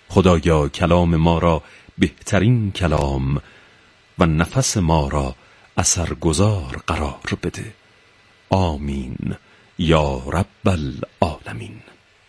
خدایا کلام ما را بهترین کلام و نفس ما را اثرگذار قرار بده. آمین یا رب العالمین.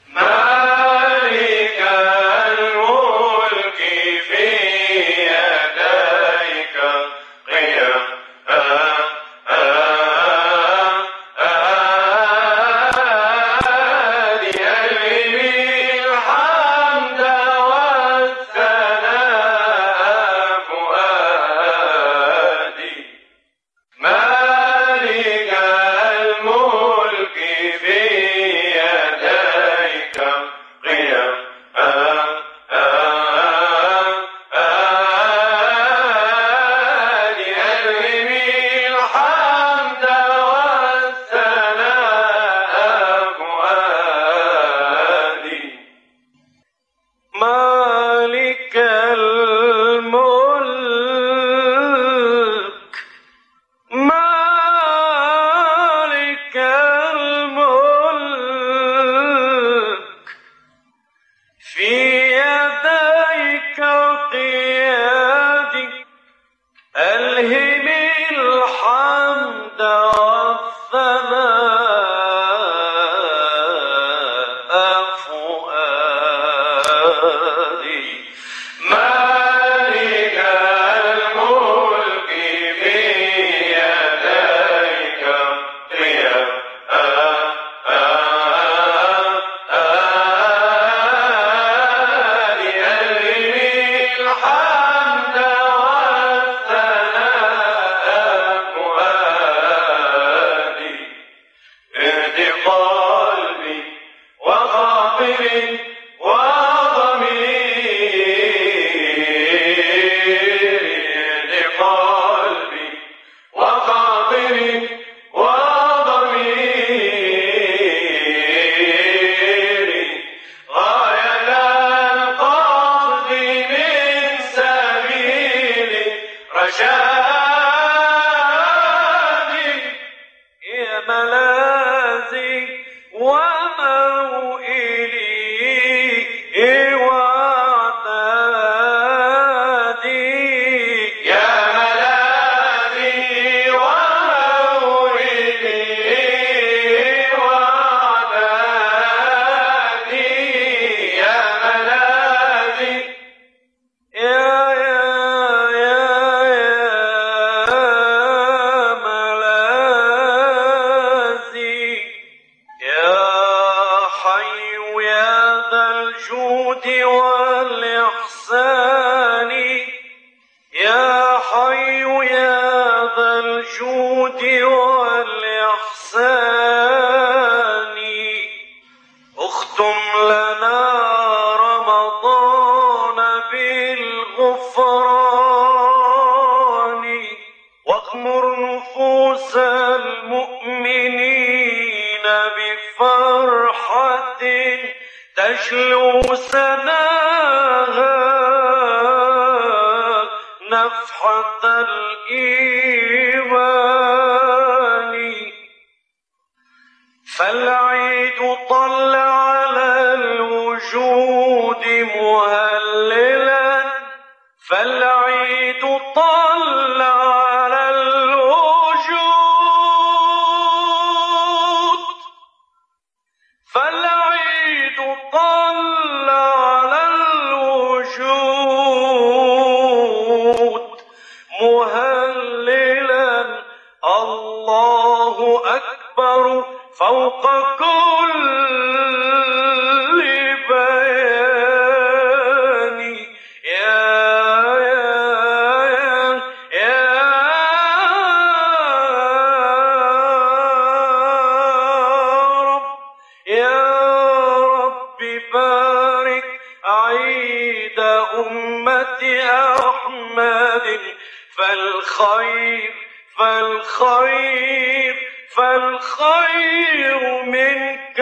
فالخير منك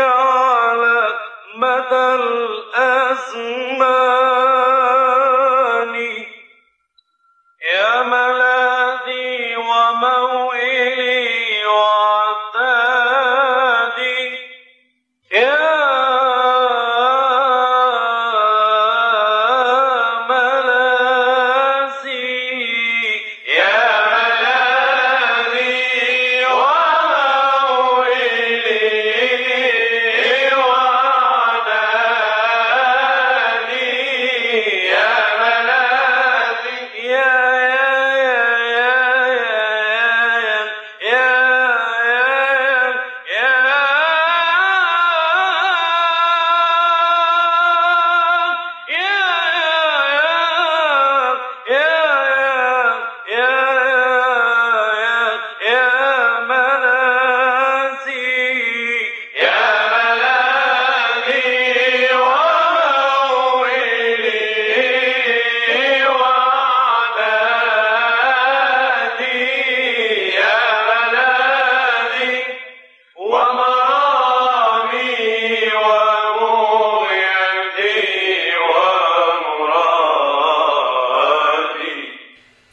على مدى الأزمان يا ملاذي وموئلي وعتادي يا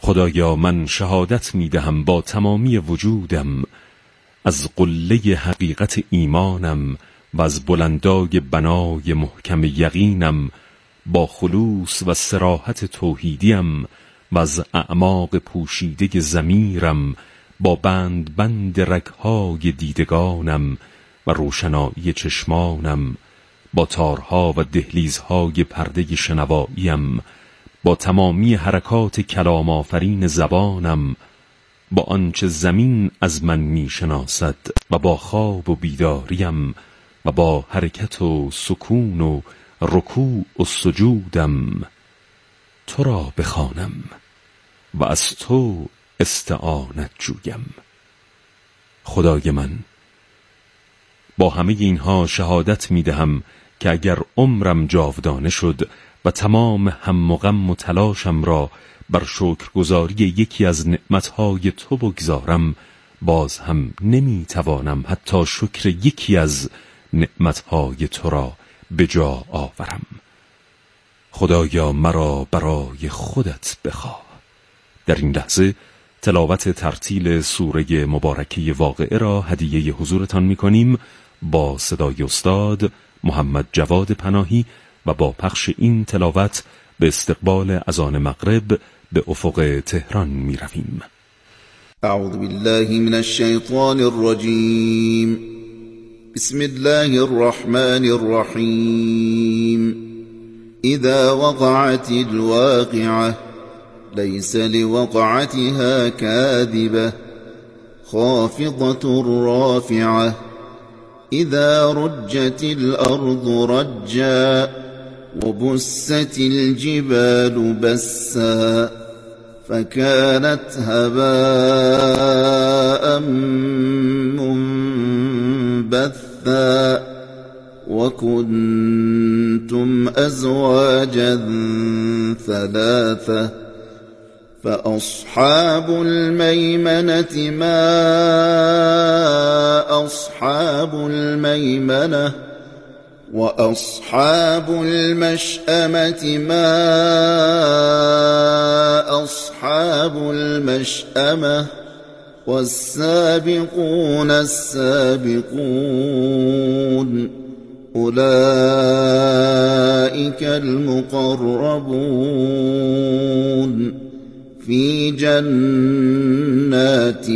خدایا من شهادت میدهم با تمامی وجودم از قله حقیقت ایمانم و از بلندای بنای محکم یقینم، با خلوص و صراحت توحیدیم و از اعماق پوشیده ضمیرم، با بند رگهای دیدگانم و روشنایی چشمانم، با تارها و دهلیزهای پرده شنواییم، با تمامی حرکات کلام آفرین زبانم، با آنچه زمین از من میشناسد و با خواب و بیداریم و با حرکت و سکون و رکوع و سجودم تو را بخوانم و از تو استعانت جویم. خدای من، با همه اینها شهادت میدهم که اگر عمرم جاودانه شد و تمام هم و غم و تلاشم را بر شکرگزاری یکی از نعمتهای تو بگذارم، باز هم نمیتوانم حتی شکر یکی از نعمتهای تو را به جا آورم. خدایا مرا برای خودت بخواه. در این لحظه تلاوت ترتیل سوره مبارکه واقعه را هدیه حضورتان می‌کنیم با صدای استاد محمد جواد پناهی و با پخش این تلاوت به استقبال اذان مغرب به افق تهران می‌رویم. اعوذ بالله من الشیطان الرجیم. بسم الله الرحمن الرحیم. اذا وقعت الواقعة ليس لوقعتها كاذبة خافضة رافعة إذا رجت الأرض رجا وبست الجبال بسا فكانت هباء منبثا وكنتم أزواجا ثلاثة فأصحاب الميمنة ما أصحاب الميمنة وأصحاب المشأمة ما أصحاب المشأمة والسابقون السابقون أولئك المقربون في جنات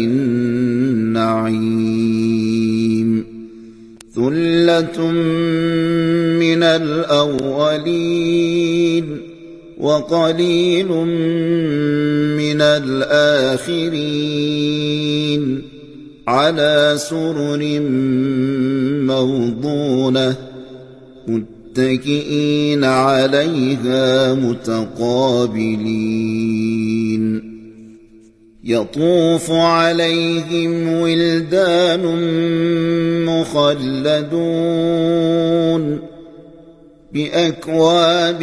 النعيم ثلة من الأولين وقليل من الآخرين على سرر موضونة متكئين عليها متقابلين يطوف عليهم ولدان مخلدون بأكواب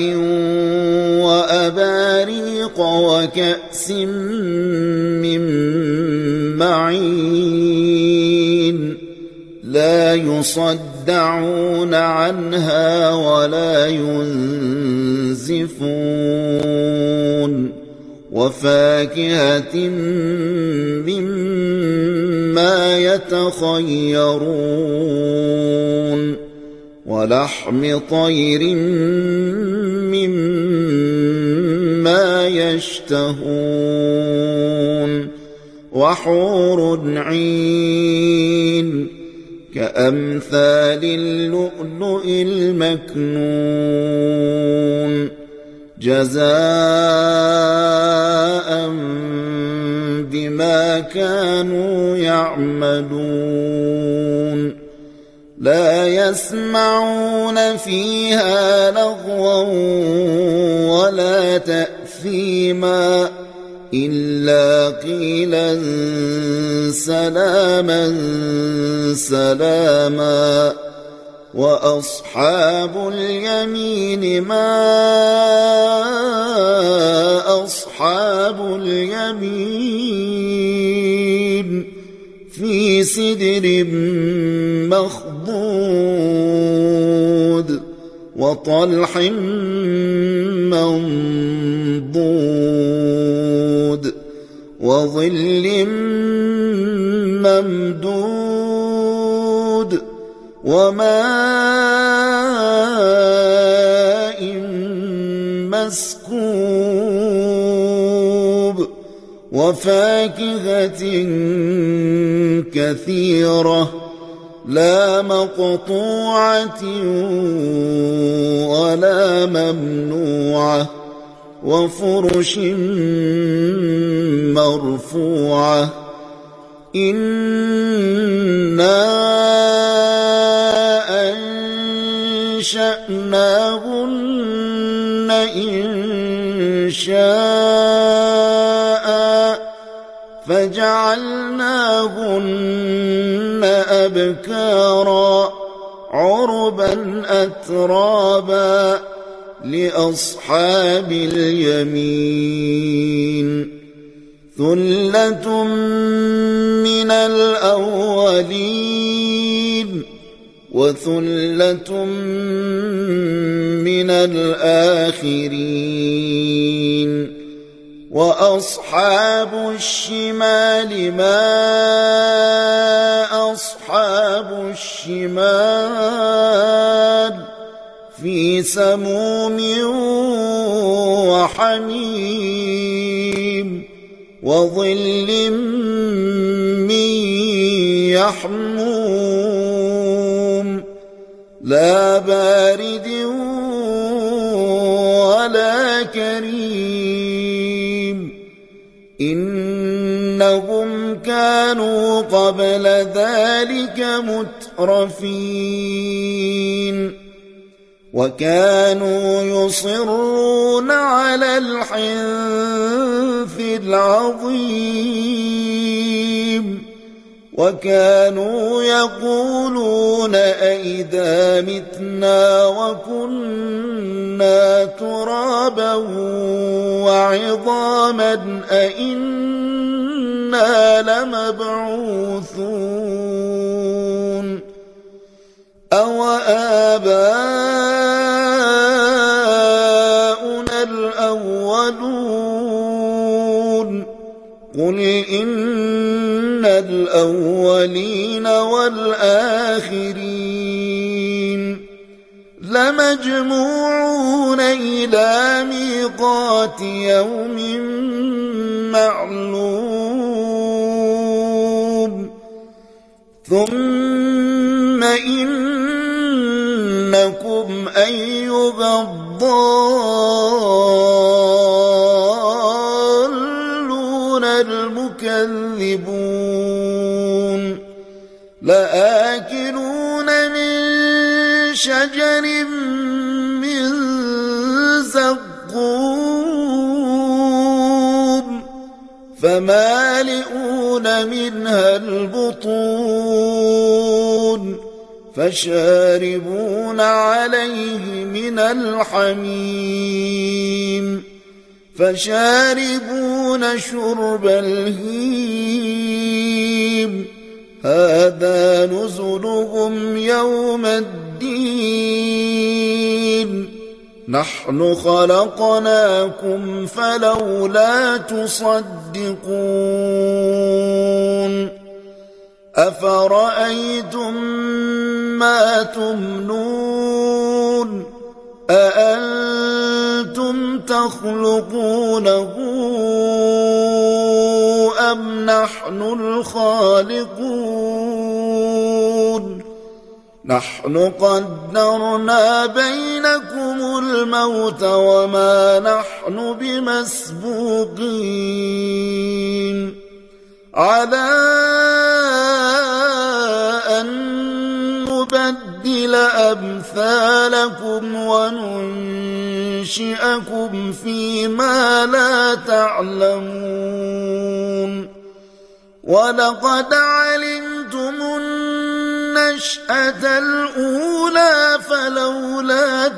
وأباريق وكأس من معين لا يصدعون عنها ولا ينزفون وفاكهة مما يتخيرون ولحم طير مما يشتهون وحور عين كأمثال اللؤلؤ المكنون جزاء بما كانوا يعملون لا يسمعون فيها لغوا ولا تأثيما إلا قيلا سلاما سلاما وأصحاب اليمين ما أصحاب اليمين في سدر مخضود وطلح منضود وظل ممدود وماء مسكوب وفاكهة كثيرة لا مقطوعة ولا ممنوعة وفرش مرفوعة إنا أنشأناهن إنشاء فجعلناهن أبكارا عربا أترابا لأصحاب اليمين ثلة من الأولين وثلة من الآخرين وأصحاب الشمال ما أصحاب الشمال في سموم وحميم وظل من يحموم لا بارد ولا كريم إنهم كانوا قبل ذلك مترفين وكانوا يصرون على الحنث العظيم وكانوا يقولون أئذا متنا وكنا ترابا وعظاما أئنا لمبعوثون أو آباؤنا الأولون قل إن الأولين والآخرين لمجموعون إلى ميقات يوم معلوم ثم إنكم أيها الضالون المكذبون لآكلون من شجر من زقوم فمالئون منها البطون فشاربون عليه من الحميم فشاربون شرب الهيم هذا نزلهم يوم الدين نحن خلقناكم فلولا تصدقون أفرأيتم ما تمنون أأنتم تخلقونه أم نحن الخالقون نحن قدرنا بينكم الموت وما نحن بمسبوقين على أن نبدل أمثالكم وننشئكم فيما لا تعلمون ولقد علمتم النشأة الأولى فلولا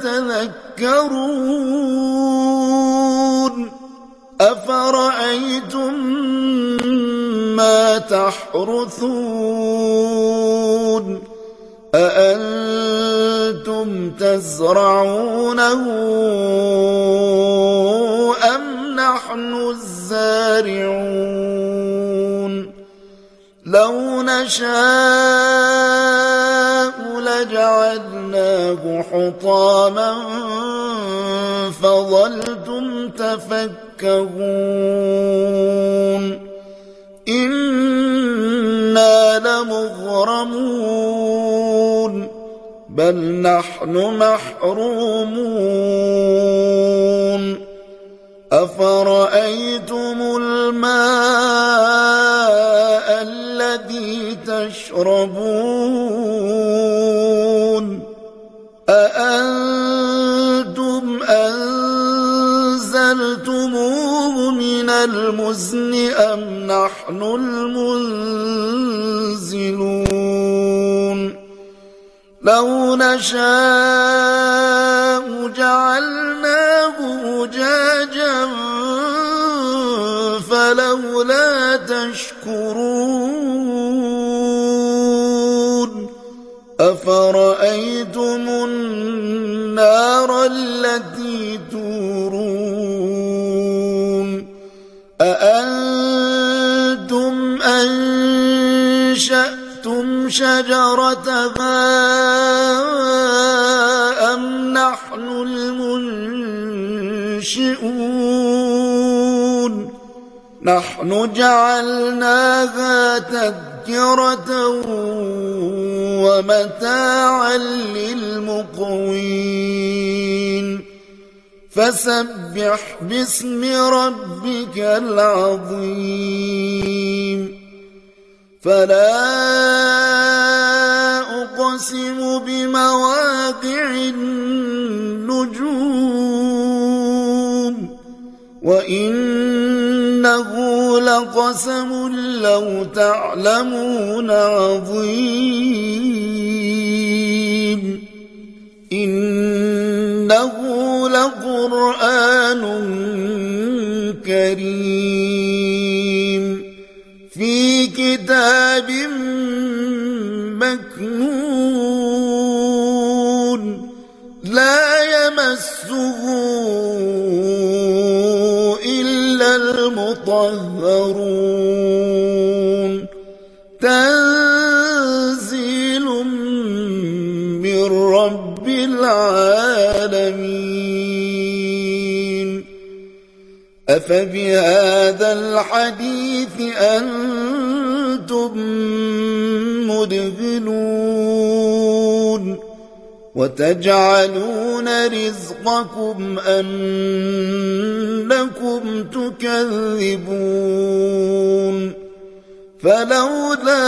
تذكرون أفرأيتم ما تحرثون أأنتم تزرعونه أم نحن الزارعون لو نشاء لجعلناه حطاما فظلتم تفكهون إنا لمغرمون بل نحن محرومون أفرأيتم الماء الذي تشربون أأنتم أنزلتموه من المزن أم نحن المنزلون لو نشاء جعلناه أجاجا فلولا تشكرون أفرأيتم النار التي تورون أأنتم أنشأتم شجرتها أم نحن المنشئون نحن جعلناها تذكرة ومتاعا للمقوين فسبح باسم ربك العظيم فلا أقسم بمواقع النجوم وإنه لقسم لو تعلمون عظيم إنه لقرآن كريم في كتاب مكنون لا يمسه إلا المطهرون تنزيل من رب العالمين أفبهذا الحديث أنتم مدهنون وتجعلون رزقكم أنكم تكذبون فلولا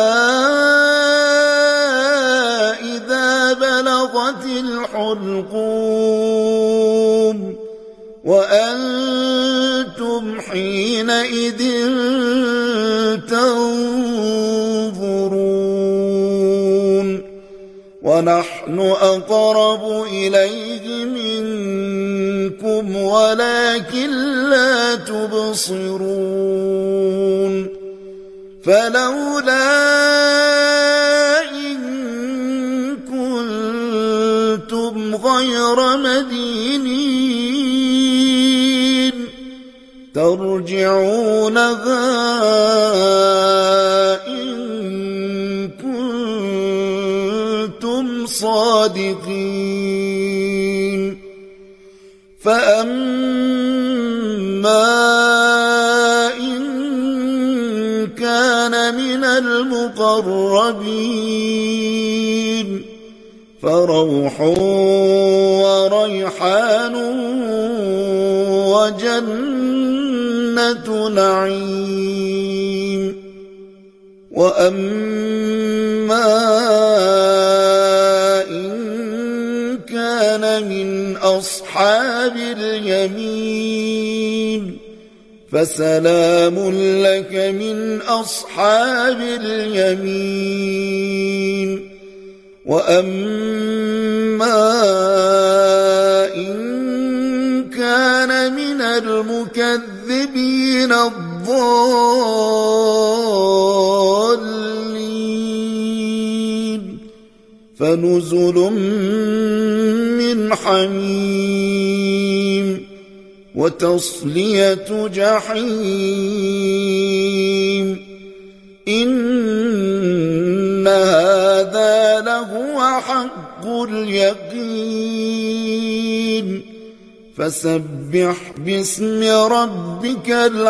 إذا بلغت الحلقوم وأنتم حينئذ تنظرون ونحن أقرب إليه منكم ولكن لا تبصرون فلولا إن كنتم غير مدينين ترجعونها إن كنتم صادقين فأما إن كان من المقربين فروح وريحان وجنة نعيم وأما إن كان من أصحاب اليمين فسلام لك من أصحاب اليمين وأما إن كان من المكذبين الضالين فنزل من حميم وتصلية جحيم إن هذا لهو حق اليقين فسبح باسم ربك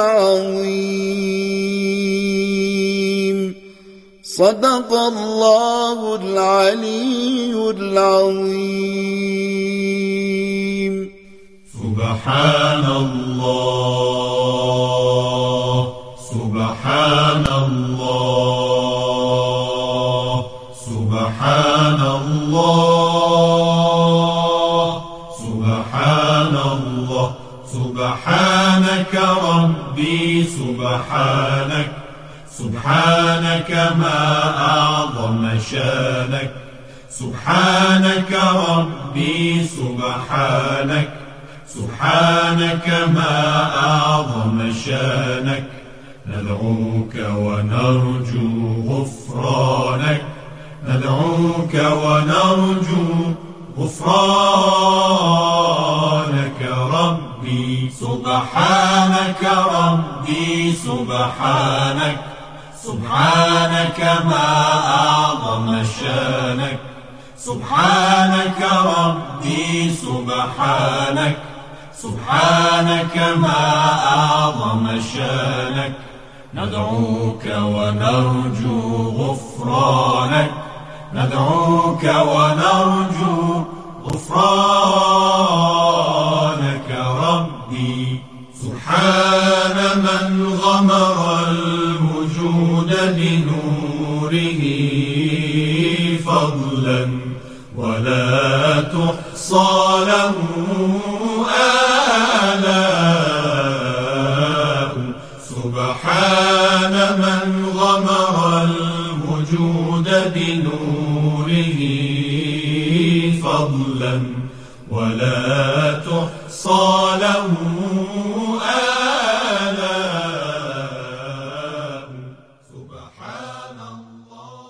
العظيم صدق الله العلي العظيم سبحان الله سبحان الله سبحان الله سبحان الله سبحانك ربي سبحانك سبحانك ما أعظم شانك سبحانك ربي سبحانك سبحانك ما أعظم شانك ندعوك ونرجو غفرانك ندعوك ونرجو غفرانك ربي سبحانك ربي سبحانك سبحانك ما أعظم شانك سبحانك ربي سبحانك سبحانك ما أعظم شانك ندعوك ونرجو غفرانك ندعوك ونرجو غفرانك ربي سبحان من غمر الوجود بنوره فضلا ولا تحصى له آلاء سبحان من غمر الوجود بنوره فضلا ولا تحصى له آلاء سبحان الله.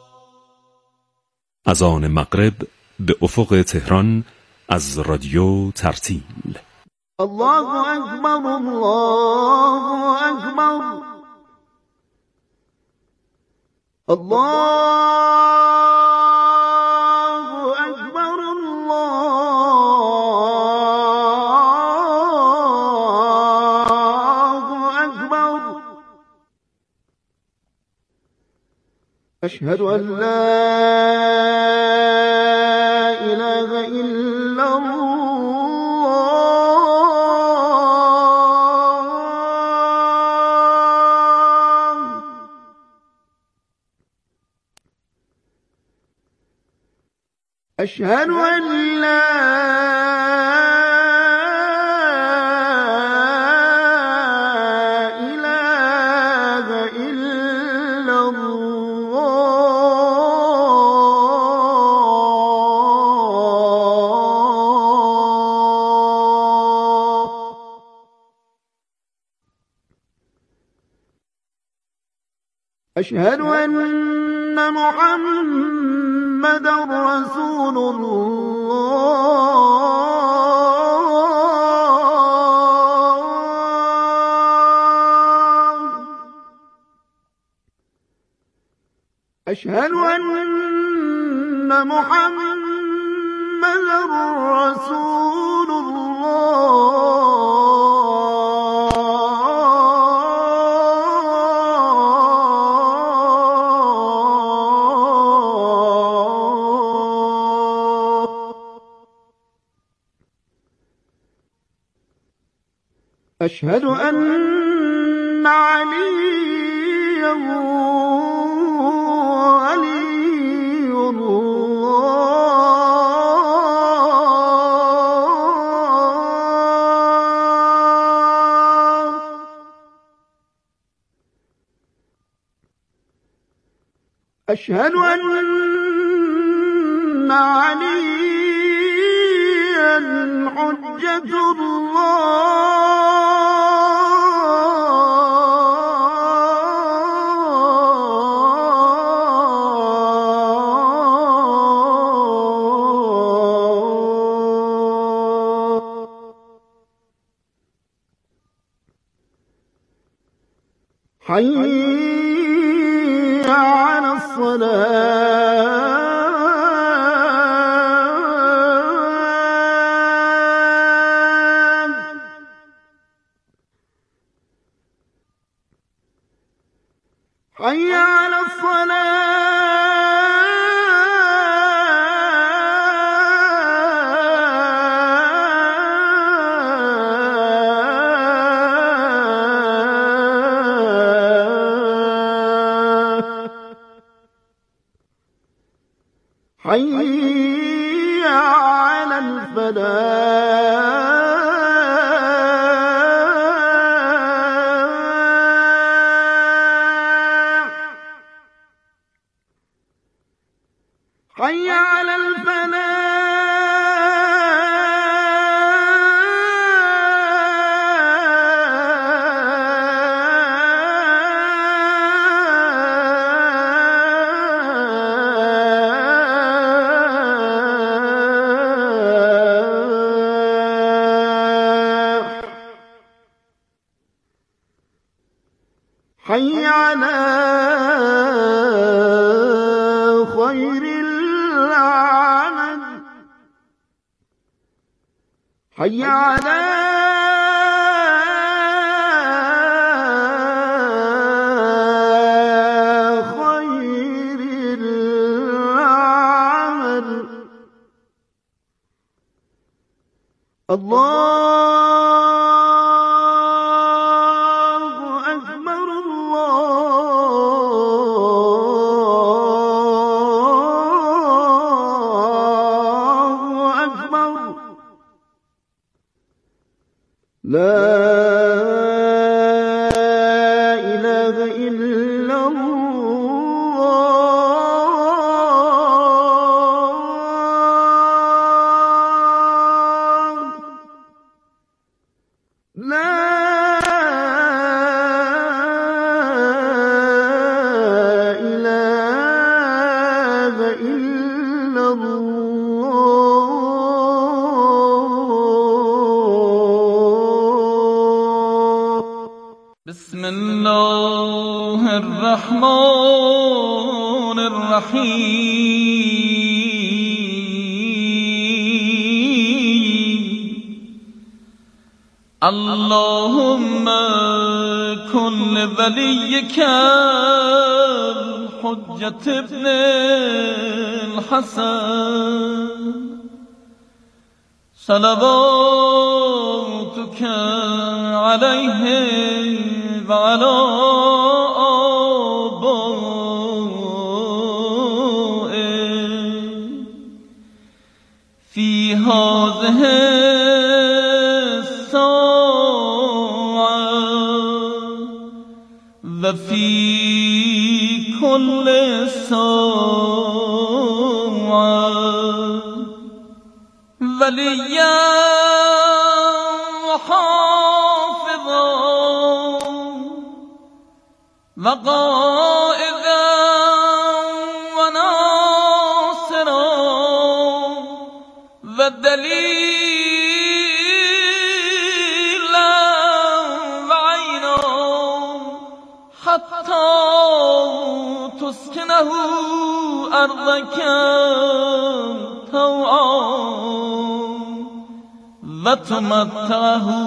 از آن مغرب به افق تهران از رادیو ترتیل. الله اکبر الله اکبر الله اکبر الله اکبر اشهد ان لا اله الا الله أشهد أن لا إله إلا الله أشهد أن محمدا رسول الله أشهد أن محمدا رسول الله أشهد أن عليا ولي الله أشهد أن عليا حجة الله حي على الصلاة حي على حي على الفلاح حي على حي على خير العمل حي على خير العمل لا إله إلا الله لا إله إلا بسم الله الرحمن الرحيم اللهم كن لوليك الحجة ابن الحسن صلواتك عليه وعلى آبائه في هذه الساعة وفي كل ساعة وليا وحافظا وقائدا وناصرا ودليلا وعينا حتى تسكنه أرضك طوعا وتمتعه